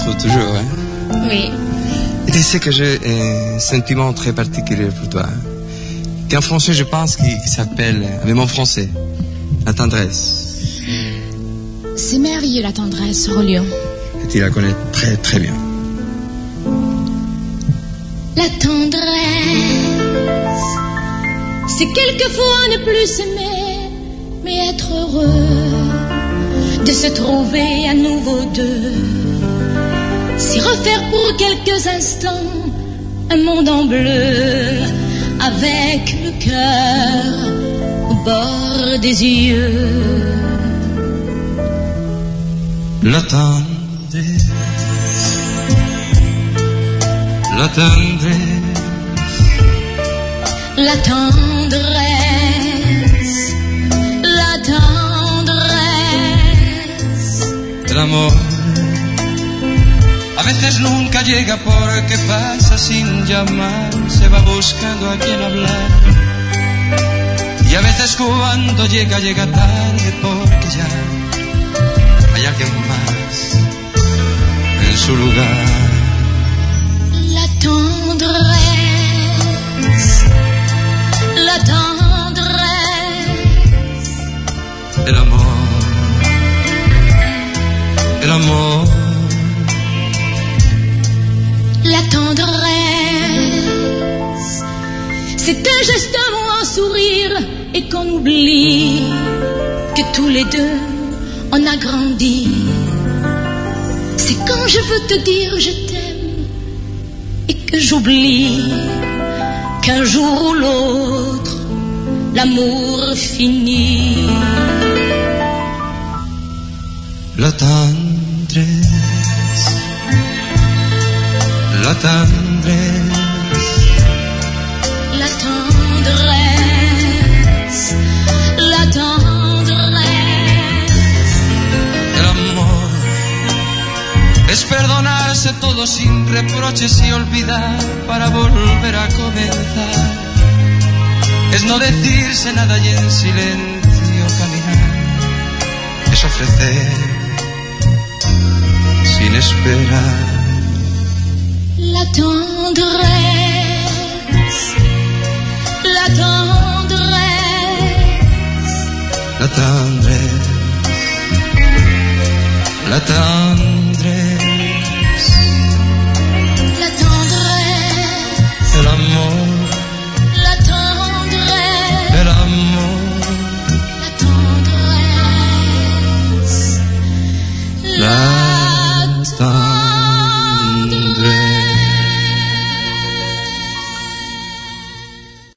surtout, toujours. Hein? Oui. Et tu sais que j'ai un sentiment très particulier pour toi. Qu'en français, je pense qu'il s'appelle, avec mon français, la tendresse. C'est merveilleux, la tendresse, Rollion. Et tu la connais très très bien. La tendresse, c'est quelquefois ne plus s'aimer, mais être heureux de se trouver à nouveau deux. C'est refaire pour quelques instants un monde en bleu, avec le cœur au bord des yeux. La tendresse, la tendresse, la tendresse, la tendresse. el amor a veces nunca llega porque pasa sin llamar, se va buscando a quien hablar. Y a veces cuando llega, llega tarde porque ya hay alguien más en su lugar. La tendresse, la tendresse. El amor, el amor. La tendresse, c'est un geste, un mot, un sourire, et qu'on oublie que tous les deux on a grandi. C'est quand je veux te dire je t'aime et que j'oublie qu'un jour ou l'autre l'amour finit. La tendresse, la tendresse, la tendresse, la tendresse. el amor es perdonarse todo sin reproches y olvidar para volver a comenzar. Es no decirse nada y en silencio caminar. Es ofrecer sin esperar. La tendresse, la tendresse, La tendresse, la tendresse, la tendresse, el amor, la tendresse, el amor, la tendresse, la tendresse.